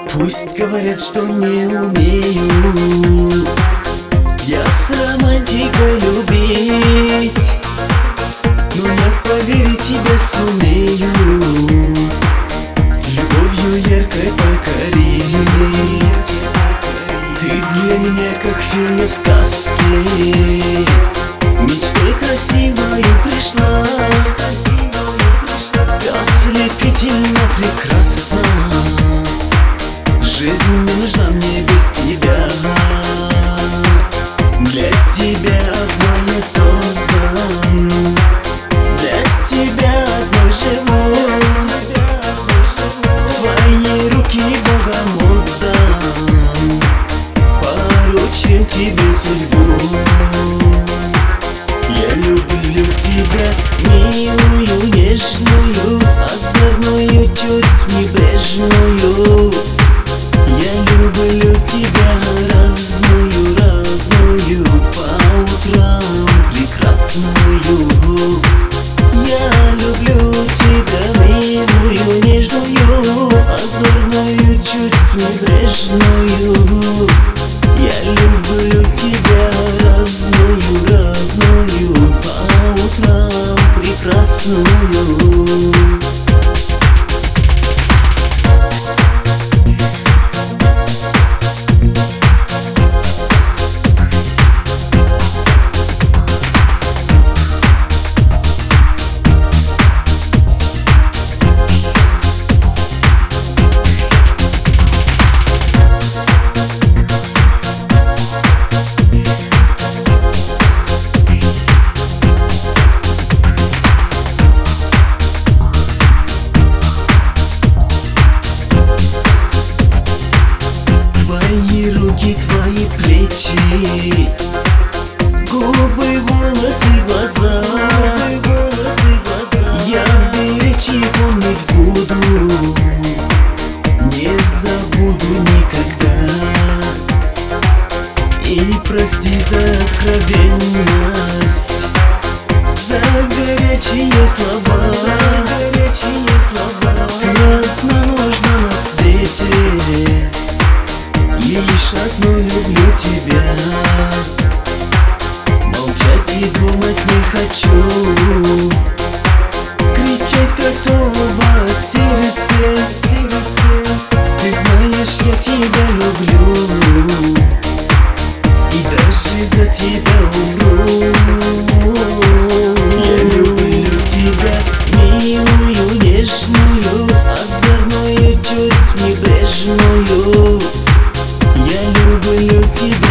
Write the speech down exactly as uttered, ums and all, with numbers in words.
Пусть говорят, что не умею я с романтикой любить, но я, поверь, тебя сумею любовью яркой покорить. Ты для меня как фея в сказке, мечтой красивой пришла. Ты ослепительно прекрасна, жизнь не нужна мне без тебя. Для тебя одной я создан, для тебя одной живу. Твои руки Богом отдам, поручил тебе судьбу. Я люблю тебя, милую, нежную, озорную, чуть небрежную. Я люблю тебя, разную, разную, по утрам прекрасную. Я люблю тебя, милую, нежную, озорную, чуть небрежную. Я люблю тебя, разную, разную, по утрам прекрасную. Твои руки, твои плечи, губы, волосы, глаза. Я беречь и помнить буду, не забуду никогда. И прости за откровенность, за горячие слова. Ты одна нужна на свете, лишь одну люблю тебя. Молчать и думать не хочу, кричать как труба в сердце, сердце. Ты знаешь, я тебя люблю, и даже за тебя умру. Я люблю тебя, милую, нежную, озорную, чуть небрежную. Я люблю тебя.